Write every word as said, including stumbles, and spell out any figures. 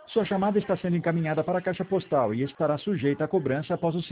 Sua chamada está sendo encaminhada para a caixa postal e estará sujeita a cobrança após o